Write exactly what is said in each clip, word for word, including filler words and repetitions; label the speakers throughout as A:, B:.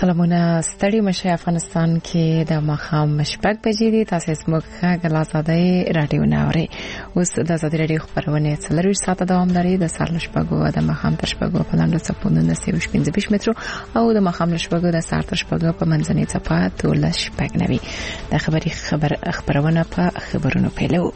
A: سلامونه ستړي مشه افغانستان کې د مخام شپږ بجې دي تاسو زموږ غلا زده رادیو ناوري اوس د زده رادیو خبرونه څلور ساعته دوام لري د سهار شپږو د مخام تر شپږو په لاندې صفونه نسوي پنځه مترو او د مخام شپږو د سهار تر شپږو په منځنۍ صفه ټول شپږ نوي د خبري خبر خبرونه په خبرونو پیلو.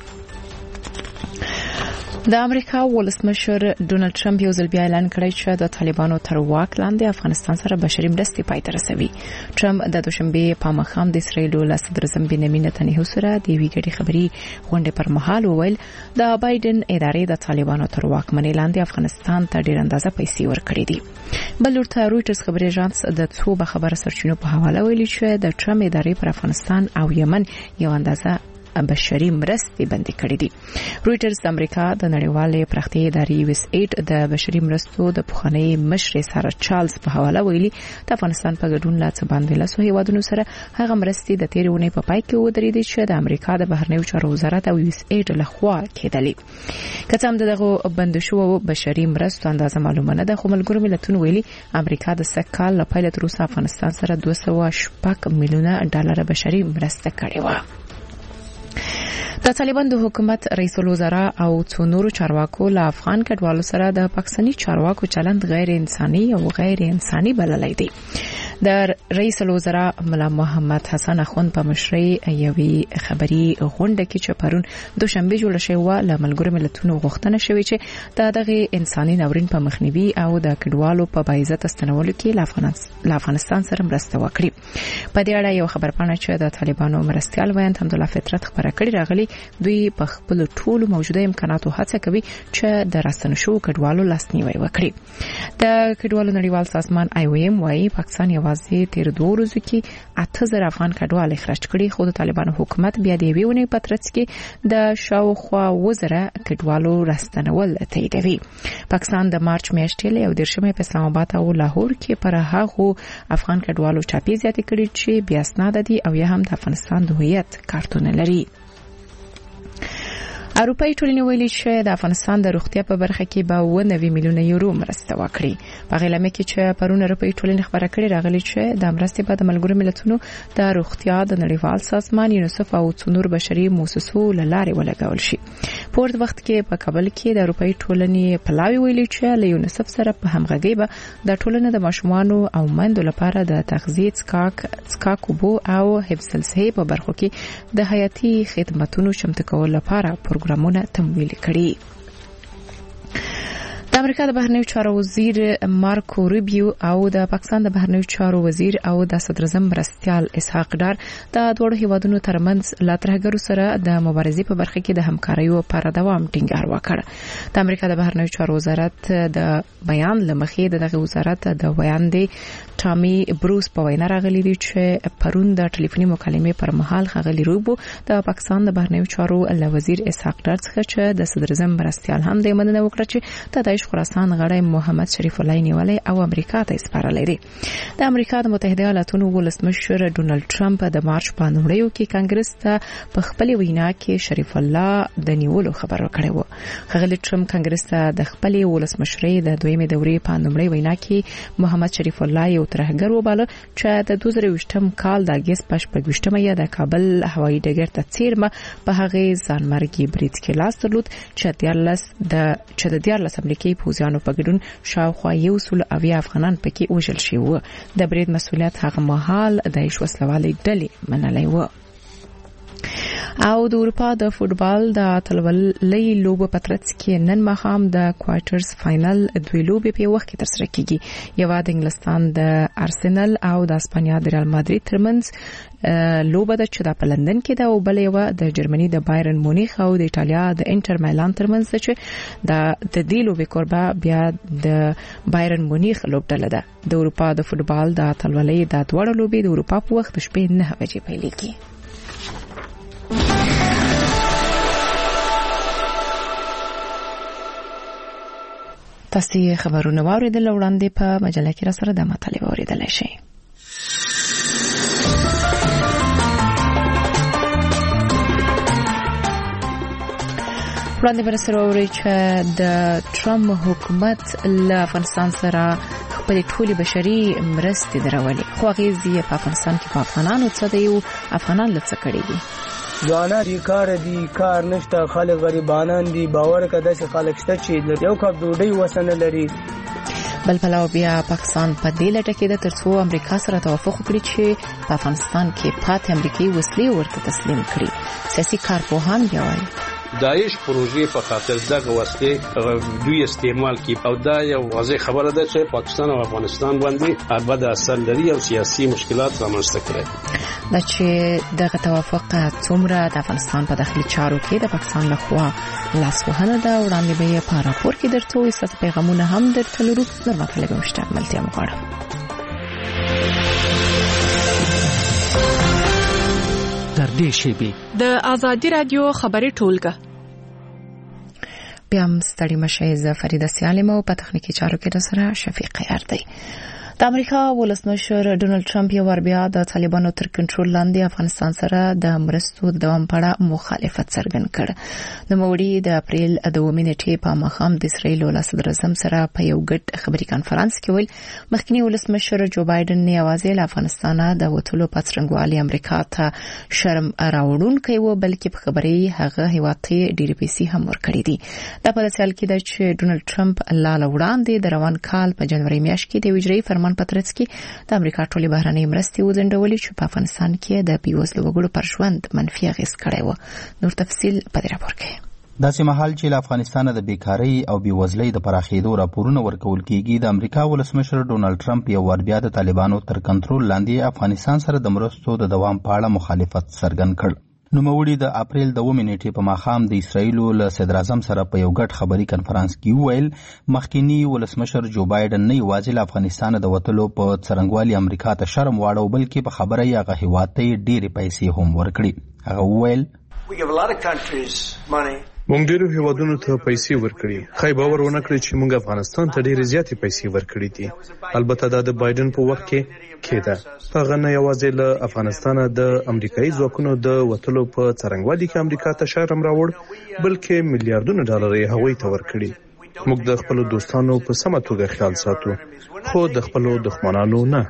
A: د امریکا ولسمشر ډونالد ټرمپ یو ځل بیا اعلان کړی چې د طالبانو تر واک لاندې افغانستان سره بشري مرستې پای ته رسوي. ټرمپ د دوشنبه په مخام د اسرایل له صدر اعظم بنیامین نتنیاهو سره د ویګړي خبري غونډې پر مهال وویل د بایدن ادارې د طالبانو تر واک منې لاندې افغانستان ته ډېر اندازه پیسې ورکړې دي. بل ورته رويټرز خبري اژانس د څو خبر سرچینو په حواله ویلي چې د ټرمپ ادارې پر افغانستان او یمن یو اندازه بشري مرستې بندي کړې دي. رويټرز د امریکا د نړیوالې پراختیا ادارې یو اس ایډ د بشري مرستو د پخوانی مشر سارا چارلز په حواله ویلي د افغانستان په ګډون لا څه باندې له سو هیوادونو سره هغه مرستې د تیرونې په پای کې ودرېدې چې د امریکا د بهرنیو چارو وزارت او یو اس ایډ لخوا کېدلې. که څه هم دغه بندشو بشري مرستو اندازه معلومه نه ده خو ملګرو ملتونو ویلي امریکا د سکهال له پیل تر اوسه افغانستان سره دوه سوه شپږ میلیونه ډالر بشري مرسته کړې و. د طالبان د حکومت رئیس الوزرا او څو نورو چارواکو له افغان کډوالو سره د پاکستاني چارواکو چلند غیر انساني او غیر انساني بللی دی. د رئیس الوزرا ملا محمد حسن اخوند په مشرۍ یوې خبري غونډه کې چې پرون دوشنبه جوړه شوې و له ملګرو ملتونو غوښتنه شوې چې د دغه انساني ناورین په مخنیوي او د کډوالو په باعزت استنولو کې له افغانستان سره مرسته وکړي. په دې اړه یو خبرپاڼه چې د طالبانو مرستيال ویاند حمدالله فطرت خبره کړې راغلي دوی په خپل ټولو موجوده امکاناتو هڅه کوي چې د راستنو شو کډوالو لاسنیوي وکړي. د کډوالو نړیوال سازمان آی او ایم وايي پاکستان یوازې تیر دوه ورځې کې اته زره افغان کډوال اخراج کړي خو د طالبانو حکومت بیا د ویونې په ترڅ کې د شاوخوا وزره کډوالو راستنول تاییدوي. پاکستان د مارچ میاشتې له یو دیرشمې په اسلام آباد او لاهور کې پر هغه افغان کډوالو چاپی زیاتې کړي چې بیا اسناد دي او یا هم د افغانستان د هویت کارتونه لري. اروپאי ټولنې ویلي چې د افغانستان د روغتیا په برخه کې به اوه نوي میلیونه یورو مرسته وکړي. په غلمه کې چې پرون اروپאי ټولنې خبره کړې راغلي چې د مرستې په د ملګرو ملتونو د روغتیا د نړیوال سازمان یونیسف او څونور بشري مؤسسو لاره ولګول شي. په ورته وخت کې په کابل کې د اروپאי ټولنې پلاوی ویلي چې له یونیسف سره په همغږي به د ټولنې د ماشومانو او مندو لپاره د تغذیه څکاک څکاک وبو او حفظ الصحه په برخو کې د حیاتي خدماتو چمتو کول لپاره پروګرامونه تمویل کړي. د امریکا د بهرنیو چارو وزیر مارکو روبیو او د پاکستان د بهرنیو چارو وزیر او د صدر اعظم مرستيال اسحاق ډار د دوه هیوادونو ترمنځ لا ترهګرو سره د مبارزې په برخه کې د همکارۍ لپاره دوام ټینګار وکړ. د امریکا د بهرنیو چارو وزارت د بیان لمخې دغه وزارت د ویاندې ټامي بروس په وینا راغلي دي چې پرون د ټلیفوني مکالمې پر مهال خغلی روبو د پاکستان د بهرنیو چارو وزیر اسحاق ډار څخه چې د صدر اعظم مرستيال هم د مننه وکړه چې د داعش خراسان غړی محمد شریف الله نیولای او امریکا ته سپارلې دي. د امریکا د متحده ایالاتونو ولسمشر ډونالد ټرمپ د مارچ په نوړیو کې کانګرس ته په خپل وینا کې شریف الله د نیولو خبر ورکړی و. خغلی ټرمپ کانګرس ته د خپل ولسمشرۍ د دویمې دورې په نوړی وینا کې محمد شریف الله یو ترهګر وباله چې د دوه زره وشتم کال د اگست په شپږمه یا د کابل هوایي ډګر ته چیرمه په هغه ځانمرګي برید کې لاس درلود چې دیارلس د چې د دیارلس امریکایي پوځیانو په ګډون شاوخوا یو سل اویا افغانان پکې وژل شوي وو. د برید مسؤلیت هغه مهال د داعش وسلوالې ډلې منلې و. او د اروپا د فوتبال د اتلولۍ لوبه په ترڅ کې نن مخام د کوارټرز فائنل دوی لوبې په وخت کې ترسره کیږي. یو د انګلستان د ارسنال او د اسپانیا د ریال مادرید ترمنځ لوبه د چې د لندن کې د او بل یو د جرمني د بایرن مونیخ او د ایتالیا د انټر میلان ترمنځ چې د د دې لوبې قربا بیا د بایرن مونیخ لوبډله ده. د اروپا د فوتبال د اتلولۍ د دوه لوبې د اروپا په وخت شپې نه بجې پیلېږي. تاسو خبرونه واوریدل وړاندې په مجله کې را سره د مطالعه اوریدل شي. وړاندې پر سره اوري چې د ټرمپ حکومت له افغانستان سره خپل ټولي بشري مرستې درولې خو هغه یې په افغانستان کې په افغانانو څه دی او افغانان لڅ کړي دي
B: ځوانان دي کار دي کار نشته خلک غریبانان دي باور کده چې خلک شته چې یو کپ ډوډۍ وسنه لري
A: بل پلاو بیا پاکستان په دې لټه کې د ترڅو امریکا سره توافق وکړي چې په افغانستان کې پاتې امریکایي وسلې ورته تسلیم کړي سیاسي کارپوهان بیا وایي
C: داعش پروژې په خاطر دغه وسلې دوی استعمال کی او دا یو واضح خبره ده چې پاکستان او افغانستان باندې اربد اثر لري او سیاسي مشکلات رامنځته کړي
A: دا چې دغه توافق څومره د افغانستان په داخلي چارو کې د پاکستان لخوا لاسوهنه ده وړاندې به یې په راپور کې درته وي ستاسو پیغامونه هم درته لرو نور مطلب مشته ملتیا مغواړم
D: در دې شیبې
E: د ازادي رادیو خبري ټولګه
A: بیا هم ستړي مشه ز فریده سالم او په تخنیکی چارو کې د سره شفیق یاردی د امریکا ولسمشر ډونالد ټرمپ یو ور بیا د طالبانو تر کنټرول لاندې افغانستان سره د مرستو د دوام په اړه مخالفت څرګند کړ د موړي د اپریل د دوه نیټې په مخام د اسرایل له صدر اعظم سره په یو ګډ خبري کانفرنس کې ویل مخکنی ولسمشر جو بایدن نه یوازې له افغانستان د وټولو پاترنګوالي امریکا ته شرم راوړونکي و بلکې په خبري هغه هیواتي ډیری پیسې هم ورکړي دي د په داسې حال کې د چې ډونالد ټرمپ لاله وړاندې د روان کال په جنوري میاشت کې د وجري فرمان پترڅکی د امریکا ټولي بهرنۍ مرستې وځنډولې چې په افغانستان کې د بیوزلو وګړو پر ژوند منفي اغېز کړی و نور تفصیل په دې راپور کې
F: داسې مهال چې له افغانستان د بیکارۍ او بیوزلۍ د پراخېدو راپورونه ورکول کېږي د امریکا ولسمشر ډونالد ټرمپ یو ور بیا د طالبانو تر کنټرول لاندې افغانستان سره د مرستو د دوام په اړه مخالفت څرګند کړ نوموړي د اپریل د اوومې نیټې په ماښام د اسرایل له صدر اعظم سره په یو ګډ خبري کانفرنس کې وویل مخکنی ولسمشر جو بایدن نه یوازې له افغانستان د وټلو په څرنګوالي امریکا ته شرم واړو بلکې په خبره یې هغه هیواد ته ډېرې پیسې هم ورکړي هغه وویل
G: موږ ډیرو هیوادونو ته پیسې ورکړي خای باور ونه کړی چې موږ افغانستان ته ډیرې زیاتې پیسې ورکړي دي البته دا د بایدن په وخت کې کېده هغه نه یوازې له افغانستان د امریکایي ځواکونو د وټلو په څرنګوالي کې امریکا ته شرم راوړ بلکې میلیارډونه ډالر یې هغوی ته ورکړي موږ د خپل دوستانو په سمه توګه خیال ساتو خو د خپل دښمنانو نه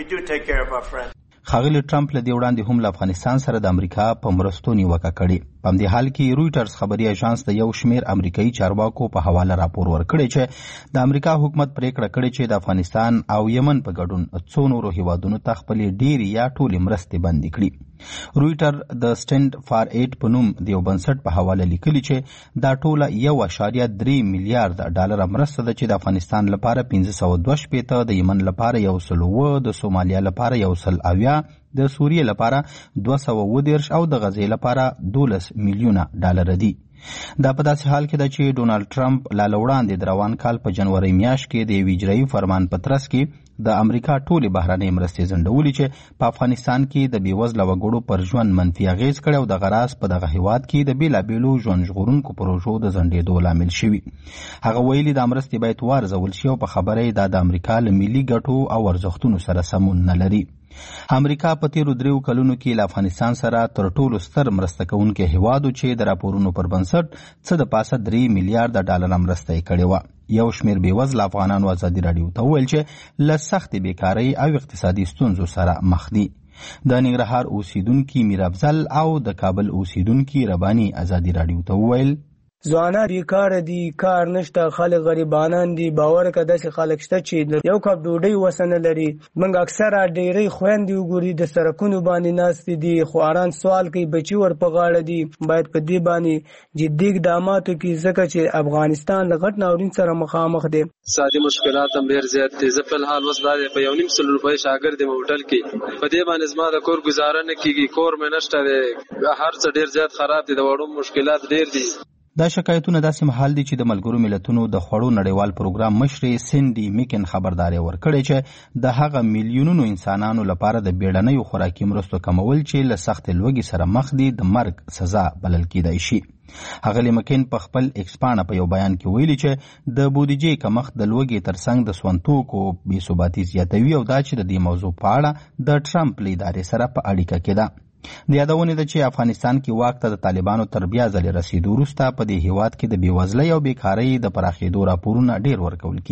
F: ښاغلي ټرمپ له دې وړاندې هم له افغانستان سره د امریکا په مرستو نیوکه کړې په همدې حال کې رویټرز خبري اژانس د یو شمیر امریکایي چارواکو په حواله راپور ورکړی چې د امریکا حکومت پریکړه کړې چې د افغانستان او یمن په ګډون څو نورو هیوادونو ته خپلې ډېرې یا ټولې مرستې بندې کړي رویټر د سټینډ فار ایټ په نوم د یو بنسټ په حواله لیکلي چې دا ټوله یو اعشاریه درې میلیارډ ډالر مرسته ده چې د افغانستان لپاره پنځه سوه دوه شپېته د یمن لپاره یو سل اووه د سومالیا لپاره یو سل اویا د سوریې لپاره دوه سوه اووه دېرش او د غزې لپاره دولس میلیونه ډالر دي دا په داسې حال کې ده چې ډونالد ټرمپ لا له وړاندې د روان کال په جنوري میاشت کې د یوې اجرایي فرمان په ترڅ کې د امریکا ټولې بهرنۍ مرستې ځنډولې چې په افغانستان کې د بېوزله وګړو پر ژوند منفي اغېز کړی او دغه راز په دغه هیواد کې د بېلابېلو ژوند ژغورونکو پروژو د ځنډېدو لامل شوي هغه ویلي دا مرستې باید وارزول شي او په خبره یې دا د امریکا له ملي ګټو او ارزښتونو سره سمون نه لري امریکا په تیرو دریو کلونو کې له افغانستان سره تر ټولو ستر مرسته کوونکی هیواد چې د راپورونو پر بنسټ څه د پاسه درې میلیارډ ډالر مرسته یې کړې وه یو شمیر بېوزله افغانانو ازادي راډیو ته وویل چې له سختې بیکارۍ او اقتصادي ستونزو سره مخ دي د ننګرهار اوسیدونکي میر افضل او د کابل اوسیدونکي رباني ازادي راډیو ته وویل
B: ځوانان بیکار دي کار نشته خلک غریبانان دي باور کده چې خلک شته چې یو کپ ډوډۍ وسنه لري موږ اکثره ډېری خويندې وګوري د سرکونو باندې ناست دي خو اران سوال کوي بچي ور په غاړه دي باید په دې باندې جدي اقداماتو کې ځکه چې افغانستان له غټ ناورین سره مخامخ دي
H: سادي مشکلات هم ډېر زیات دي زه په حال وس دا په یو نیم سل روپۍ شاګرد یم هوټل کې په دې باندې زما د کور گزاره نه کیږي کور مې نشته هر څه ډېر زیات خراب دي د وړو مشکلات ډېر دي
F: دا شکایتونه داسې مهال دي چې د ملګرو ملتونو د خوړو نړیوال پروګرام مشرې سینډي میکن خبرداري ورکړې چې د هغه میلیونونو انسانانو لپاره د بیړنیو خوراکي مرستو کمول چې له سخت لوږې سره مخ دي د مرګ سزا بلل کېدای شي هغه مکن په خپل ایکسپانه په یو بیان کې ویلي چې د بودیجې کمښت د لوږې ترڅنګ د سونتوکو بې ثباتي زیاتوي او دا چې د دې موضوع په اړه د ټرمپ له ادارې سره په اړیکه کې ده د یادونې ده چې افغانستان کې واک ته د طالبانو تر بیا ځلې رسیدو وروسته په دې هیواد کې د بېوزلۍ او بیکارۍ د پراخېدو راپورونه ډېر ورکول کېږي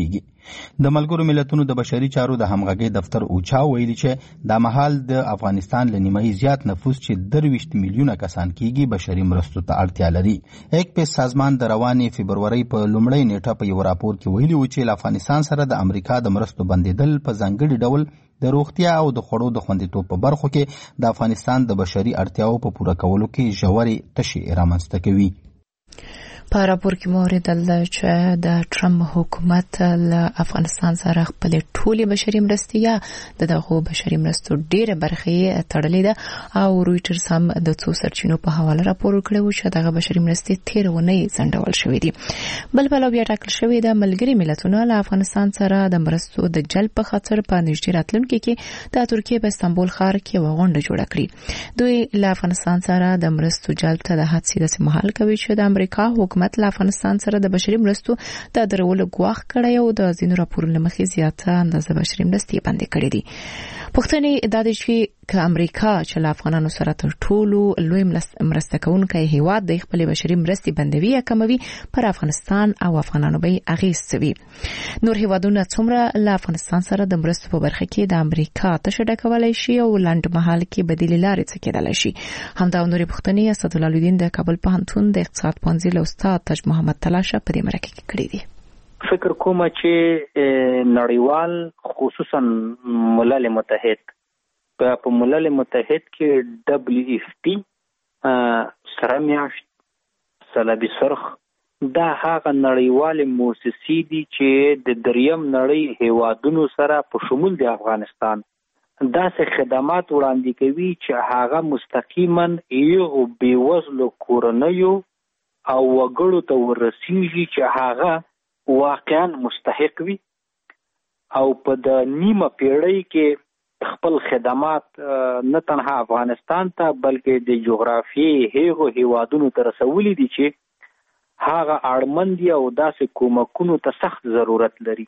F: د ملګرو ملتونو د بشري چارو د همغږۍ دفتر اوچا ویلي چې دا مهال د افغانستان له نیمایي زیات نفوس چې درویشت میلیونه کسان کیږي بشري مرستو ته اړتیا لري. ایک پیس سازمان د روانې فبرورۍ په لومړۍ نیټه په یو راپور کې ویلي و چې له افغانستان سره د امریکا د مرستو بندیدل په ځانګړي ډول د روغتیا او د خوړو د خوندیتوب په برخو کې د افغانستان د بشري اړتیاو په پوره کولو کې ژورې تشې رامنځته کوي.
A: په راپور کې موریدل چې د ټرمپ حکومت له افغانستان سره خپل ټولي بشري مرستې یا د دغه بشري مرستو ډیره برخه تړلې ده او رويټرز هم د څو سرچینو په حواله راپور کړی چې دغه بشري مرستې تیر ونه ځنډول شوې دي. بل بل بیا ټاکل شوې ده ملګري ملتونو له افغانستان سره د مرستو د جلب په خاطر په نږدې راتلونکي کې د ترکیه په استانبول ښار کې وغونډه جوړه کړې. دوی له افغانستان سره د مرستو جلب ته د حادثې د سمحال کوي چې د امریکا حکومت له افغانستان سره د بشري مرستو د درولو غواخ کړی او د ځینو راپورونو مخې زیاته اندازه بشري مرستې بندي کړې دي. پښتنې د دې چې ک امریکا چې له افغانانو سره تر ټولو لوی مرسته کوونکی هیواد د خپل بشري مرستې بندوي یا کموي پر افغانستان او افغانانو به اغیز کوي. نور هیوادونه څومره له افغانستان سره د مرستو په برخه کې د امریکا تشدد کولای شي او لاند محل کې بدیل لارې څه کېدای شي. همدا نور پښتنې اسد الله الدین د کابل پوهنتون د اقتصاد پوهنځي له استاد تاج محمد تلاشه په دې مرکه کې کړی دی.
I: فکر کوم چې نړیوال خصوصا ملل متحد په ملل متحد کې دبليو اف پی سره میاشت صلابي سرخ دا هغه نړیوال موسسې دي چې د دریم نړۍ هیوادونو سره په شمول د افغانستان داسې خدمات وړاندې کوي چې هغه مستقیما یو بیوزلو کورنیو او وګړو ته ورسیږي چې هغه واقعا مستحق وي او په د نیمه پیړۍ کې خپل خدمات نه تنها افغانستان ته بلکې د جغرافیې هغو هیوادونو ته رسولي دي چې هغه اړمند او داسې کومکونو ته سخت ضرورت لري.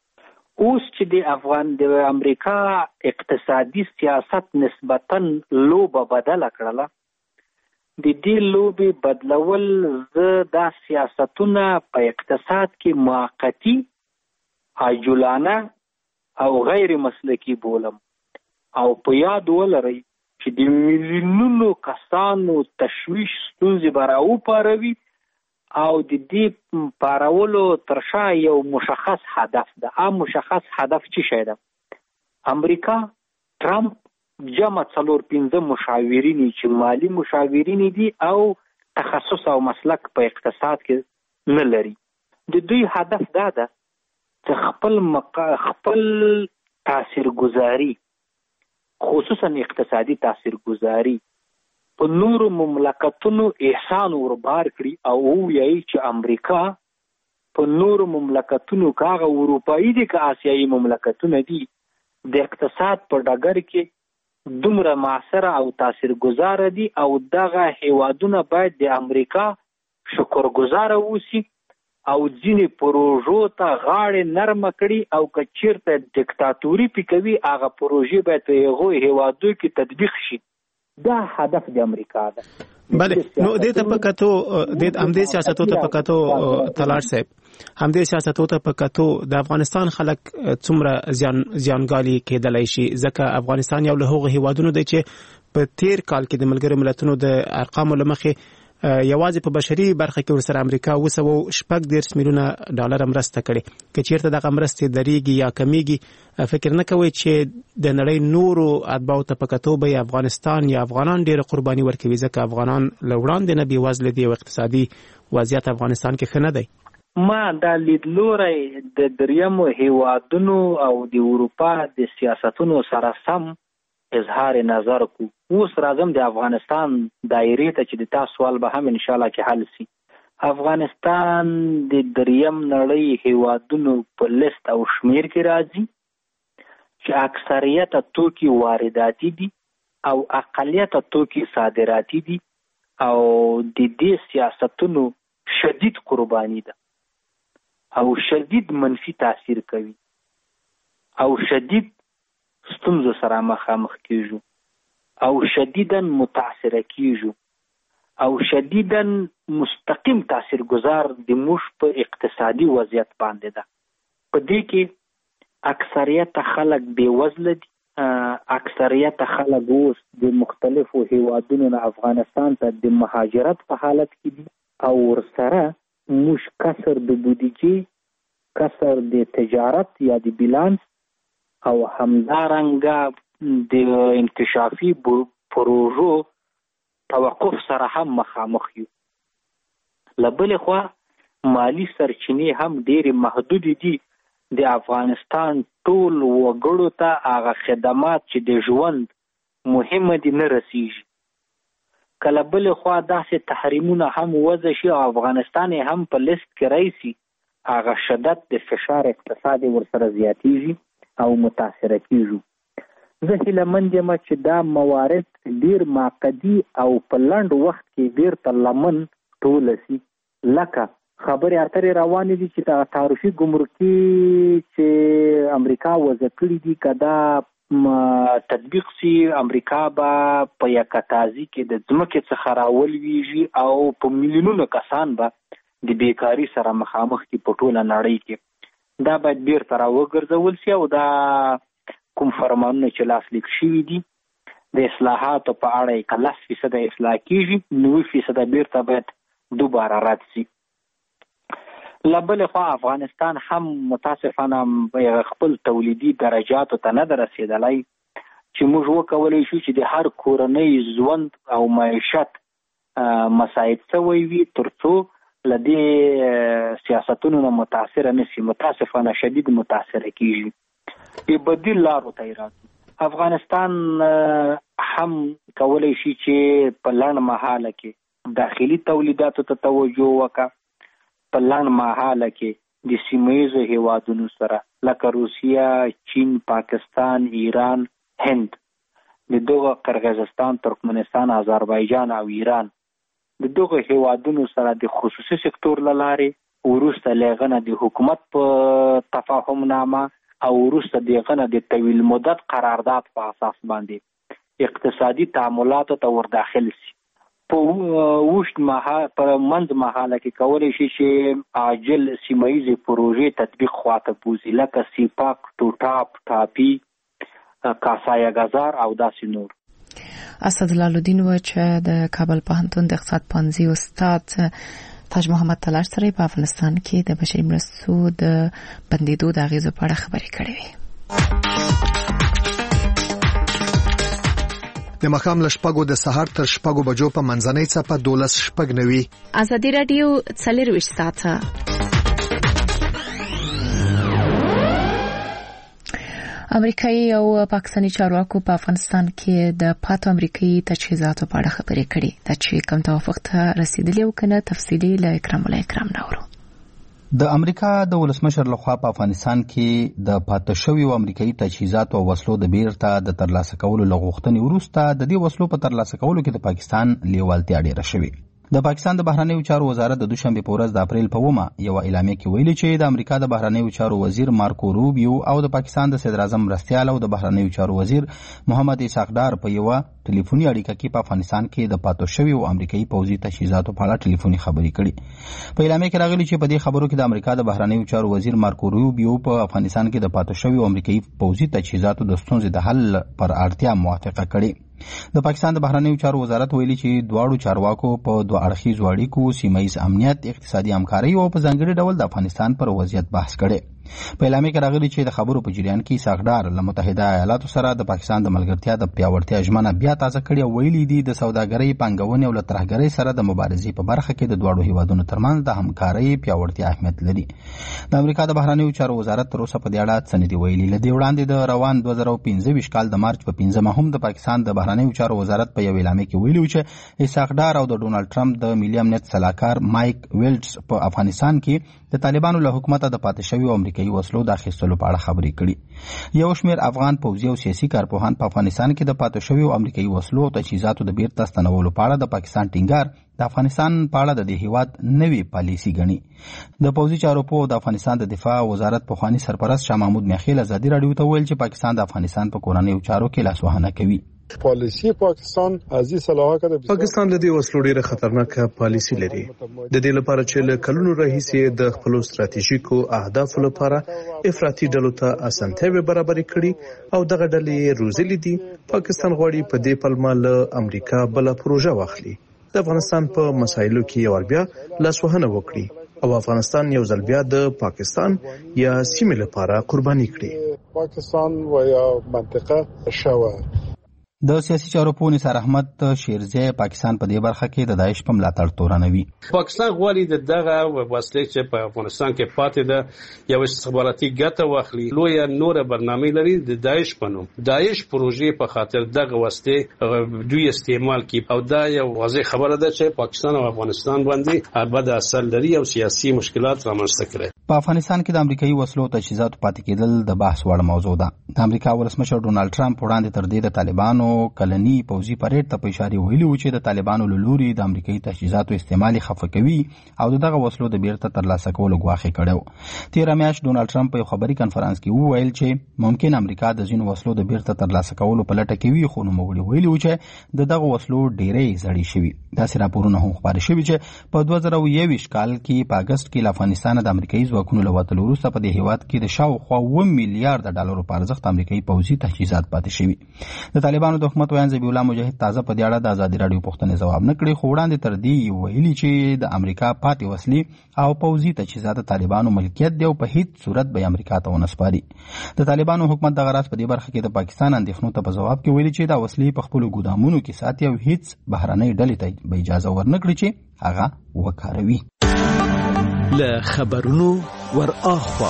I: اوس چې د افغان د امریکا اقتصادي سیاست نسبتاً لوبه بدله کړله د دې لوبې بدلول زه دا سیاستونه په اقتصاد کې موقتی عاجلانه او غیر مسلکی بولم او په یاد ولرئ چې د میلیونونو کسانو تشویش ستونزې به راوپاروي او د دې پارولو تر شا یو مشخص هدف ده. ام مشخص هدف څه شی ده؟ امریکا ټرمپ جمع څلور پنځه مشاورین چې مالی مشاورین دي او تخصص او مسلک په اقتصاد کې نه لري. د دوی هدف دا ده چې خپل مقا... خپل تاثیرګذاري خصوصا اقتصادي تاثیرګذاري په نورو مملکتونو احسان وربار کړي او وایي چې امریکا په نورو مملکتونو کاغه اروپایي دي که آسیایي مملکتونه دي د اقتصاد په ډګر کې دومره معاصره او تاثیرګذار دي او دغه هیوادونه باید د امریکا شکرګزار اوسي او ځینې پروژو ته غاړې نرمه کړي او که چیرته دیکتاتوري پې کوي هغه پروژې باید په هغو هیوادو کې تطبیق شي. دا هدف د امریکا ده.
J: بله نو دې ته په کتو د همدې سیاستو ته په کتو تلاش صاحب همدې سیاستو ته په کتو د افغانستان خلک څومره زیان زیانګالي کېدلی شي ځکه افغانستان یو له هغو هیوادونو دی چې په تیر کال کې د ملګرو ملتونو د ارقامو له مخې یوازې په بشري برخه کې ورسره امریکا وسو شپږ دېرش میلیونه ډالر مرسته کړي. که چیرته دغه مرستې درېږي یا کمیږي فکر نه کوئ چې د نړۍ نورو اتباعو ته په کتو به افغانستان یا افغانان ډېره قرباني ورکوي ځکه افغانان له وړاندې نه بېوزله دي او اقتصادي وضعیت افغانستان کې ښه نه دی.
I: ما دا لیدلوری د دریمو هیوادونو او د اروپا د سیاستونو سره سم اظهار نظر کو. اوس راځم د افغانستان دایرې ته چې د تاسو سوال به هم ان شاء الله کې حل شي. افغانستان د دریم نړۍ هیوادونو په لیست او شمیر کې راځي چې اکثریت توکي وارداتي دي او اقلیت توکي صادراتي دي او د دې سیاستونو شدید قرباني ده او شدید منفي تاثیر کوي او شدید ستونزو سره مخامخ کیږو او شدیداً متاثره کیږو او شدیداً مستقیم تاثیرګذار د موږ په اقتصادي وضعیت باندې ده. په دې کې اکثریت خلک بېوزله دي، اکثریت خلک اوس د مختلفو هیوادونو نه افغانستان ته د مهاجرت په حالت کې دي او ورسره موږ کسر د بودیجې، کسر د تجارت یا د بیلانس او همدارنګه د انکشافي پروژو توقف سره هم مخامخ یو. له بلې خوا مالی سرچینې هم ډېرې محدودې دي د افغانستان ټول وګړو ته هغه خدمات چې د ژوند مهمه دي نه رسیږي. کله بلې خوا داسې تحریمونه هم وضع شي او افغانستان هم په لیست کې راشي، هغه شدت د فشار اقتصادي ورسره زیاتیږي او متاثره کیږي. زه هیله مند یم چې دا موارد ډیر معقدي او په لنډ وخت کې بیرته لمن ټوله شي. لکه خبرې اترې روانې دي چې دا تعرفي ګمرکي چې امریکا وضع کړي دي که دا تطبیق سي، امریکا به په یکه تازي کې د ځمکې څخه راولویږي او په میلیونونو کسان به د بیکاري سره مخامخ دي په ټوله نړۍ کې. دا باید بیرته راوګرځول سي او دا کوم فرمانونه چې لاسلیک شوي دي د اصلاحاتو په اړه یې که لس فیصده اصلاح کېږي، نوي فیصده بیرته باید دوباره رد سي. له بلې خوا افغانستان هم متاسفانه خپل تولیدي درجاتو ته نه ده رسېدلی چې موږ وکولی شو چې د هر کورنۍ ژوند او معیشت مساعد شوی وي تر څو له دې سیاستونو نه متاثره نه سي. متاسفانه شدید متاثره کېږي. بې بدیل لارو ته یې راتلو. افغانستان هم کولی شي چې په لنډ مهاله کې داخلي تولیداتو ته توجه وکړه، په لنډ مهاله کې د سیمه ییزو هیوادونو سره لکه روسیه، چین، پاکستان، ایران، هند، د دغه قرغیزستان، ترکمنستان، آذربایجان او ایران د دغه هیوادونو سره د خصوصي سکتور له لارې وروسته له هغه نه د حکومت په تفاهم نامه او وروسته د هغه نه د طویل مدت قرارداد په اساس باندې اقتصادي تعاملاتو ته ور داخل سي. په وشت مهال پر منځ مهاله کې کولی شي چې عاجل سیمه ییزې پروژې تطبیق خواته بوځي لکه سیپاک، ټوټاپ، ټاپي، کاسای غزار او داسې نور.
A: اسدالله الدین و چې د کابل پوهنتون د اقتصاد پوهنځي استاد تاج محمد تلاش سره په افغانستان کې د بشري مرستو د بندیدو د اغیزو په اړه خبرې کړې وې.
K: د مخام لشپګو د سحر تر شپګو بجو په منځنۍ څپه دولس شپګ نوي.
E: ازادي رادیو څلرویشت ساعته
A: امریکایي او پاکستاني چارواکو په افغانستان کې د پاتو امریکایي تجهیزاتو په اړه خبرې کړې. د چې کوم توافق ته رسیدلی او کنه تفصیلي له اکرام الله اکرام نورو.
F: د امریکا د ولسمشر لخوا په افغانستان کې د پاتې شویو امریکایي تجهیزاتو او وسلو د بیرته د ترلاسه کولو لغوښتنې وروسته د دې وسلو په ترلاسه کولو کې د پاکستان لیوالتیا ډیره شوې. د پاکستان د بهرنیو چارو وزارت د دوشنبه په ورځ د اپریل په اومه یو اعلامیه کې ویلي چې د امریکا د بهرنیو چارو وزیر مارکو روبیو او د پاکستان د صدر اعظم مرستیال او د بهرنیو چارو وزیر محمد اسحاق ډار په یو ټلیفوني اړیکه کې په افغانستان کې د پاتو شویو امریکایي پوځي تجهیزاتو په اړه ټلیفوني خبرې کړې. په اعلامیه کې راغلي چې په دې خبرو کې د امریکا د بهرنیو چارو وزیر مارکو روبیو په افغانستان کې د پاتو شویو امریکایي پوځي تجهیزاتو د ستونزې د حل پر اړتیا موافقه کړې. د پاکستان د بهرنیو چارو وزارت ویلي چې دواړو چارواکو په دوه اړخیزو اړیکو، سیمه ییز امنیت، اقتصادي همکاري او په ځانګړي ډول د افغانستان پر وضعیت بحث کړي. په اعلامیه کې راغلي چې د خبرو په جریان کې اسحاق ډار له متحده ایالاتو سره د پاکستان د ملګرتیا د پیاوړتیا ژمنه بیا تازه کړې او ویلي دي د سوداګرۍ، پانګونې او له ترهګرۍ سره د مبارزې په برخه کې د دواړو هیوادونو ترمنځ د همکارۍ پیاوړتیا اهمیت لري. د امریکا د بهرنیو چارو وزارت تر اوسه په دې اړه څه نه دي ویلي. له دې وړاندې د روان دوه زره پنځه ویشت کال د مارچ په پنځمه هم د پاکستان د بهرنیو چارو وزارت په یو اعلامیه کې ویلي چې اسحاق ډار او د ډونالد ټرمپ د ملي امنیت سلاکار مایک ویلټس په افغانستان کې د طالبانو له حکومته د پاتې شویو امریکایي وسلو د اخیستلو په اړه خبرې کړي. یو شمېر افغان پوځي او سیاسي کارپوهان په افغانستان کې د پاتې شویو امریکایي وسلو او تجهیزاتو د بیرته ستنولو په اړه د پاکستان ټینګار د افغانستان په اړه د دې هیواد نوې پالیسي ګڼي. د پوځي چارو په د افغانستان د دفاع وزارت پخوانی سرپرست شاه محمود میاخیل ازادي راډیو ته ویل چې پاکستان د افغانستان په کورنیو چارو کې لاسوهنه کوي.
L: پالیسی پاکستان از این صلاحه
G: پاکستان له دې وسلو ډیره خطرناکه پالیسی لري د دې لپاره چې له کلونو راهیسې د خپل ستراتیژیکو اهدافو لپاره افراطي ډلو ته اسانتیاوې برابرې کړي او دغه ډلې روزلې دي. پاکستان غواړي په دې پلمه له امریکا بل پروژه واخلي، د افغانستان په مسایلو کې یو بیا لاسوهنه وکړي او افغانستان یو ځل بیا د پاکستان یا سیمې لپاره قرباني کړي.
L: پاکستان و یا منطقه شوه.
F: د سیاسي چارو پوه نثار احمد شیرزی پاکستان په دې برخه کې د داعش په ملاتړ تورنوي.
C: پاکستان غواړي د دغه وسلې چې په افغانستان کې پاتې ده یو استخباراتي ګټه واخلي، لوی نور برنامه لري د داعش په نوم. داعش پروژې په خاطر دغه وسلې دوی استعمال کوي او دا یو واضح خبره ده چې پاکستان او افغانستان باندې اربد اثر لري او سیاسي مشکلات رامنځته کړي.
F: په افغانستان کې د امریکایي وسلو تجهیزاتو پاتې کېدل د بحث وړ موضوع ده. د امریکا ولسمشر ډونالد ټرمپ وړاندې تر دې د طالبانو کلنی پوځي پریډ ته په اشاره ویلي و چې د طالبانو له لوري د امریکایي تجهیزاتو استعمال خفه کوي او دغه وسلو د بیرته ترلاسه کولو غواخي کړو. تیر میاشت ډونالد ټرمپ په خبري کانفرنس کې وویل چې ممکن امریکا د ځینو وسلو د بیرته ترلاسه کولو په لټه کې وي، خو نو موږ ویلي و چې دغه وسلو ډېرې زړې شوي. داسې راپورونه هم خبري شوي چې په دوه زره یوویشت کال کې په اگست کې له افغانستان د امریکایي ځواکونو له وتلو وروسته په دې هیواد کې د شاوخوا اوه میلیارډ ډالرو په ارزښت امریکایي پوځي تجهیزات پاتې شوي. د طالبانو د حکومت ویان ذبیح الله مجاهد تازه په دې اړه د ازادي راډیو پوښتنې ځواب نه کړی، خو وړاندې تر دې ویلي چې د امریکا پاتې وسلې او پوځي تجهیزات د طالبانو ملکیت دی او په هیڅ صورت به امریکا ته ونه سپاري. د طالبانو حکومت دغه راز په دې برخه کې د پاکستان اندېښنو ته په جواب کې ویلي چې دا وسلې په خپلو ګودامونو کې ساتي او هیڅ بهرنۍ ډلې ته به اجازه ورنه کړي چې هغه وکاروي.
D: له خبرونو ور اخوا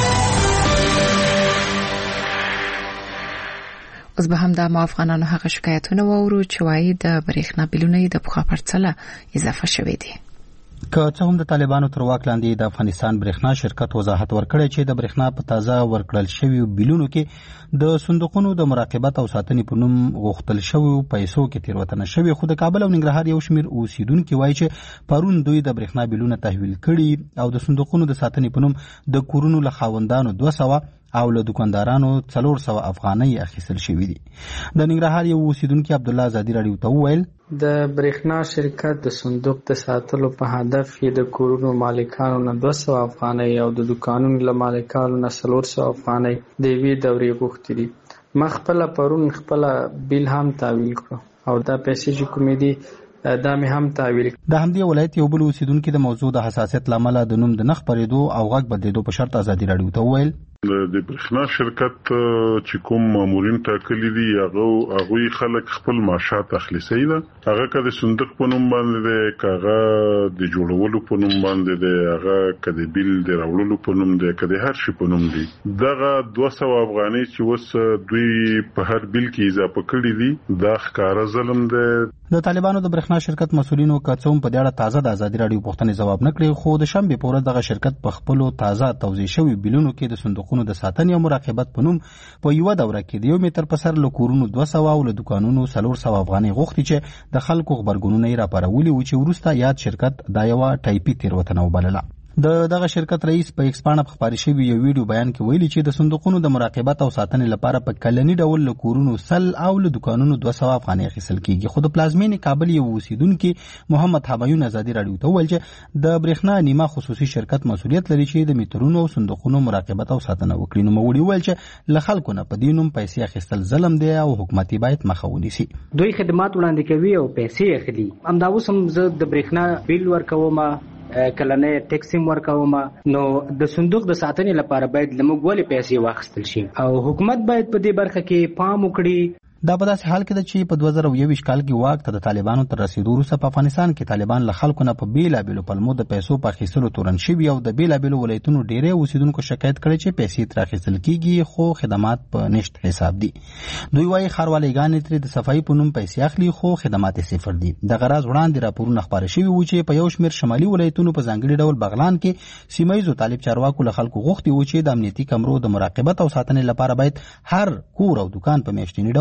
A: اوس به هم د افغانانو هغه شکایتونه وورو چې وايي د برېښنا بیلونه د پخوا پرڅله اضافه شوې دي.
F: که څه هم د طالبانو تر واک لاندې د افغانستان برېښنا شرکت وضاحت ورکړی چې د برېښنا په تازه ورکړل شویو بیلونو کې د صندوقونو د مراقبت او ساتنې په نوم غوښتل شویو پیسو کې تېروتنه شوې، خو د کابل او ننګرهار یو شمېر اوسیدونکي وایي چې پرون دوی د برېښنا بیلونه تحویل کړي او د صندوقونو د ساتنې په نوم د کورونو له خاوندانو دوه سوه او له دکاندارانو څلور سوه افغانۍ اخیستل شوي دي. د ننګرهار یو اوسیدونکي عبدالله ازادي راډیو ته وویل
M: د برېښنا شرکت د صندوق د ساتلو په هدف یې د کورونو مالکانو نه دوه سوه افغانۍ او د دکانونو له مالکانو نه څلور سوه افغانۍ د یوې دورې غوښتې دي. ما خپله پرون خپله بیل هم تحویل کړو او دا پیسې چې کومې دي دا مې هم تحویل کړ.
F: د همدې ولایت یو بل اوسیدونکي د موضوع د حساسیت له امله د نوم د نه خپرېدو او غږ بدلېدو په شرط ازادي راډیو ته وویل
N: د برېښنا شرکت چې کوم مامورین ټاکلي دي هغه هغوی خلک خپل معاشات اخلي صحیح ده. هغه که د صندوق په نوم باندې دی، که هغه د جوړولو په نوم باندې دی، هغه که د بیل د راوړلو په نوم دی، که د هر شي په نوم دی، دغه دوه سوه افغانۍ چې اوس دوی په هر بیل کې اضافه کړي دي دا ښکاره ظلم دی.
F: د طالبانو د برېښنا شرکت مسؤلینو که څه هم په دې اړه تازه د ازادي راډیو پوښتنې ځواب نه کړی، خو د شنبې په ورځ دغه شرکت په خپلو تازه توضیح شوي بیلونو کې د صندوقونو د ساتنې او مراقبت په نوم په یوه دوره کې د یو متر په سر له کورونو دوه سوه او له دکانونو څلور سوه افغانۍ غوښتي چې د خلکو غبرګونونه یې راپارولي وو چې وروسته یاد شرکت دا یوه ټایپي تېروتنه وبلله. د دغه شرکت رئیس په ایکس پاڼه په خپاره شوي یو ویډیو بیان کې ویلي چې د صندوقونو د مراقبت او ساتنې لپاره په کلني ډول له کورونو سل او له دکانونو دوه سوه افغانۍ اخیستل کېږي. خو د پلازمینې کابل یو اوسیدونکي محمد همایون ازادي راډیو ته وویل چې د برېښنا نیمه خصوصي شرکت مسؤلیت لري چې د میټرونو او صندوقونو مراقبت او ساتنه وکړي. نوموړي وویل چې له خلکو نه په دې نوم پیسې اخیستل ظلم دی او حکومت باید مخه ونیسي.
O: دوی خدمات وړاندې کوي او پیسې اخلي. همدا اوس هم زه د برېښنا بیل ورکوم، کلنه ټیکس هم ورکوم، نو د صندوق د ساتنې لپاره باید لموږ ولې پیسې واخیستل شي او حکومت باید په دې برخه کې پام وکړي.
F: دا په داسې حال کې ده چې په دوه زره یوویشت کال کې واک ته د طالبانو تر رسیدو وروسته په افغانستان کې طالبان له خلکو نه په بیلابیلو پلمو د پیسو په اخیستلو تورن شوي او د بیلابیلو ولایتونو ډېری اوسیدونکو شکایت کړی چې پیسې ترې اخیستل کېږي خو خدمات په نشت حساب دي. دوی وایي ښاروالۍ ترې د صفایي په نوم پیسې اخلي خو خدمات یې صفر دي. دغه راز وړاندې راپورونه خپاره شوي وو چې په یو شمېر شمالي ولایتونو په ځانګړي ډول بغلان کې سیمه ییزو طالب چارواکو له خلکو غوښتي وو چې د امنیتي کمرو د مراقبت او ساتنې لپاره باید هر کور او دکان په میاشتني ډول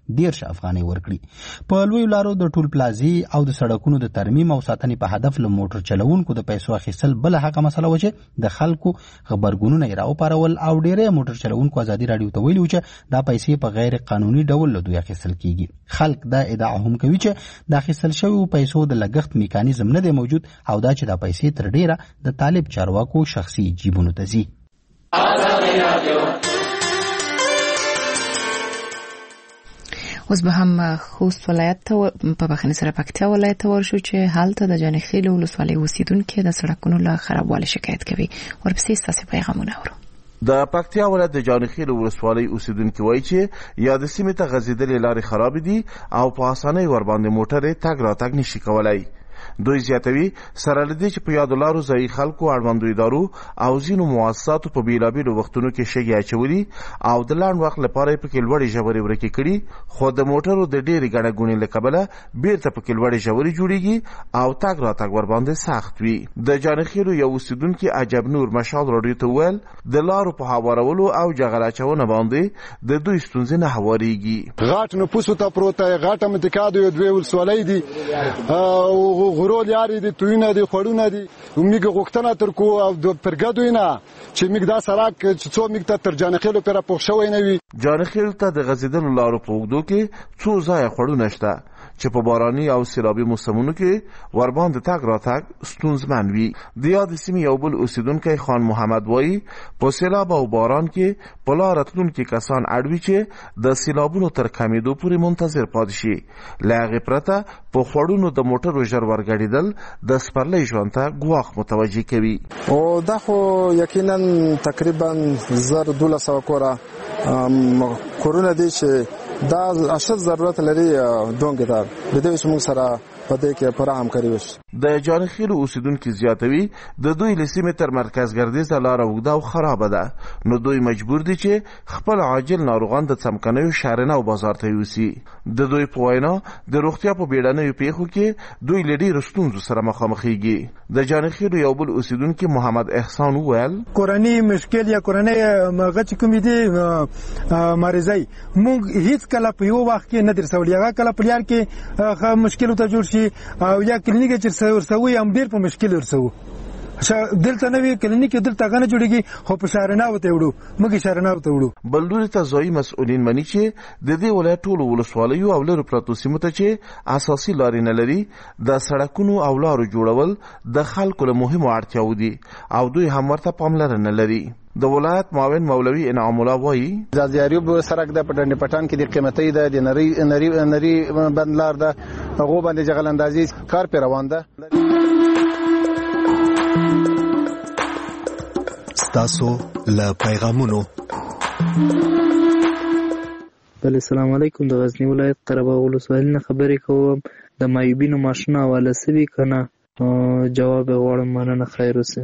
F: دیرش افغانۍ ورکړي. په لویو لارو د ټول پلازي او د سړکونو د ترمیم او ساتنې په هدف له موټر چلوونکو د پیسو اخیستل بله هغه مسله وه چې د خلکو غبرګونونه یې راوپارول او ډېری موټر چلوونکو ازادي راډیو ته ویلي وو چې دا پیسې په غیر قانوني ډول له دوی اخیستل کیږي. خلک دا ادعا هم کوي چې د اخیستل شویو پیسو د لګښت میکانیزم نه دی موجود او دا چې دا پیسې تر ډیره د طالب چارواکو شخصي جیبونو ته ځي.
A: اوس به هم خوست ولایت ته په بخښنې سره پکتیا ولایت ته ورشو چې هلته د جانخیل ولسوالۍ اوسیدونکي د سړکونو له خرابوالي شکایت کوي. ورپسې ستاسې پیغامونه اورو.
P: د پکتیا ولایت د جانخیل ولسوالۍ اوسیدونکي وایي چې یا د سیمې ته غځېدلې لارې خراب دي او په اسانۍ ورباندې موټرې تګ راتګ نشي کولای. دوی زیاتوي سره له دې چې په یادو لارو ځایي خلکو اړوندو ادارو او ځینو مؤسساتو په بېلابېلو وختونو کې شګې اچولي او د لنډ وخت لپاره یې پکې لوړې ژورې ورکې کړي، خو د موټرو د ډېرې ګڼه ګوڼې له کبله بېرته پکې لوړې ژورې جوړېږي او تګ راتګ ورباندې سخت وي. د جانخیلو یو اوسیدونکي عجب نور مشال راډیو ته وویل د لارو په هوارولو او جغل اچونه باندې د دوی ستونزې نه هوارېږي.
L: غټ نفوسو ته پروت دی، غټه منطقه د دوی ولسوالۍ دي او غرول یاري دي، توینه دي، خړونه دي. موږ غوښتنه تر کو او د پرګدوی نه چې موږ دا سړک چې څو موږ ته تر جانخیلو پر پوښ شوی نه وي.
P: جانخیل ته د غځېدلو لارو په اوږدو کې څو ځایه خړونه شته چې په باراني او سیلابي موسمونو کې ورباندې تګ راتګ ستونزمن وي. د یاد سیمې یو بل اوسیدونکی خان محمد وایي په سیلاب او باران کې په لاره تلونکي کسان اړ وي چې د سیلابونو تر کمېدو پورې منتظر پاتې شي. له هغې پرته په خوړونو د موټرو ژر ورګډېدل د سپرلۍ ژوند ته ګواښ متوجه کوي.
Q: او دا خو یقینا تقریبا زر دولس سوه کوره کورونه دي چې دا اشد ضرورت لري دونګ دار د دې چې موږ سره په دې کې پوره همکاري وشي.
P: د جانخیل اوسیدونکي زیاتوي د دوی له سیمې تر مرکز ګردیزه لاره اوږده او خرابه ده، نو دوی مجبور دي چې خپل عاجل ناروغان د څمکنیو شهرنه او بازار ته یوسي. د دوی په وینا د روغتیا په بیړنیو پیښو کې دوی له ډېرو ستونزو سره مخامخېږي. د جانخیل یو بل اوسیدونکي محمد احسان وویل
R: کورنۍ مشکل یا کورنۍ هغه چې کومې دي مریضۍ موږ هیڅ کله په یو وخت کې نه درسولي، هغه کله په لار کې مشکل ته جوړ شي او یا کلینیک چې ورسوي هم ډېر په مشکل ورسوي. دلته نوی کلینیک دلته غنه جوړیږي خو په شهرنه وته وړو موږ شهرنه وته وړو.
P: بل لوري ته ځایي مسؤلین مني چې د دې ولایت ټولو ولسوالیو او لرو پرتو سیمو ته چې اساسي لارې نه لري د سړکونو او لارو جوړول د خلکو له مهمو اړتیاو دي او دوی هم ورته پاملرنه لري. د ولایت معاون مولوي انعام الله وایي
Q: د زیاریوب سړک د پټنډ پټان کې د قیمتي ده د نری نری نری بندلار ده هغه باندې جغل اندازي کار پر روان ده.
K: تاسو له پیغامونو.
S: بله السلام علیکم، د غزنی ولایت قرهباغ ولسوالۍ نه خبرې کوم. د مایوبینو ماشونه حواله سوي کنه؟ جواب غواړم. مننه، خیر اوسئ.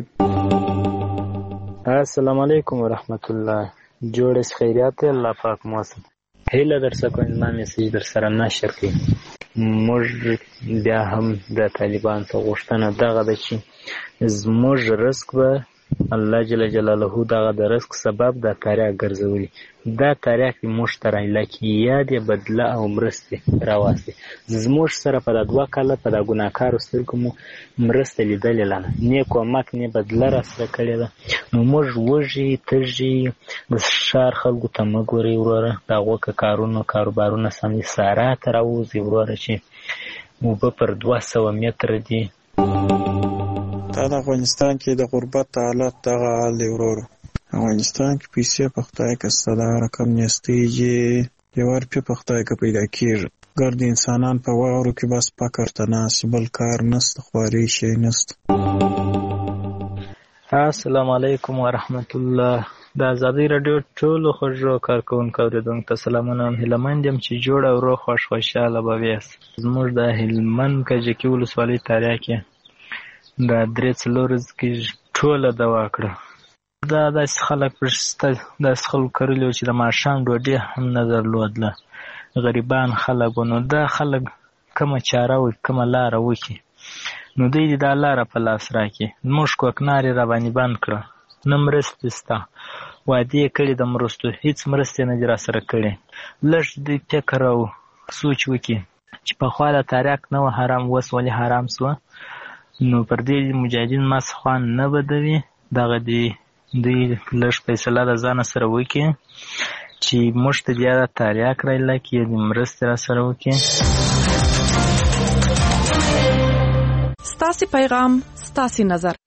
T: السلام علیکم ورحمت الله. جوړ خیریات الله پاک موسم هیله در څخه کوم ما میسج در سره نشر کړم. موږ بیا هم د طالبان ته غوښتنه دغه ده چې زموږ رزق به الله جل جلاله دغه د رزق سبب د تاریخ ګرځولي. دا تاریخ موږ ته رالیکي یاد بدله او مرستې راوستي. زموږ سره په دوه کاله په د ګناکارو سترګو مو مرسته لیدلې نه نه کومک نه بدله را سره کړې ده. نو موږ وږي تږي د ښار خلکو ته مه ګورئ وروره، د هغو که کارونو کاروبارونه سمې سارا ته راوځي وروره چې اوبه پر دوه سوه متره دي.
U: دا د افغانستان کې د غربت حالت دغه حال دی ورور. افغانستان کې پیسې په خدای که ستا دا رقم نیستېږي یو روپۍ په خدای که پیدا کېږي. ګرد انسانان په واورو کې بس فقر ته ناست، بل کار نسته، خواري شی نسته.
T: السلام علیکم ورحمت الله. د ازادۍ راډیو ټولو خوږو کارکوونکو اورېدونکو ته سلامونه. هیلهمند یم چې جوړ او روغ خوښ خوشحاله به ویاست. زموږ د هلمند کجکي ولسوالۍ تاریخ کې دا درې څلور ورځې کې ټوله دوا کړه. دا داسې خلک شته داسې خلکو کرلي وو چې د ماښام ډوډۍ هم نه درلودله، غریبان خلک وو. نو دا خلک کومه چاره وکړي، کومه لاره وکړي، نو دوی دې دا لاره په لاس راکړي. زموږ کوکنار یې راباندې بند کړه، نه مرستې شته.
B: وعدې یې کړې د مرستو، هیڅ مرستې نه دي راسره کړې. لږ دوی فکر او سوچ وکړي چې پخوا د تریاک نه و حرام، اوس ولې حرام سوه، نو پر دې مجاهدین مس خوان نه بدوي. دغه دی دوی لږ فیصله د ځانه سره وکړي چې موږ ته بیا د تریاک رایله کړي، د مرستې راسره وکړي.
V: ستاسې پیغام ستاسې نظر.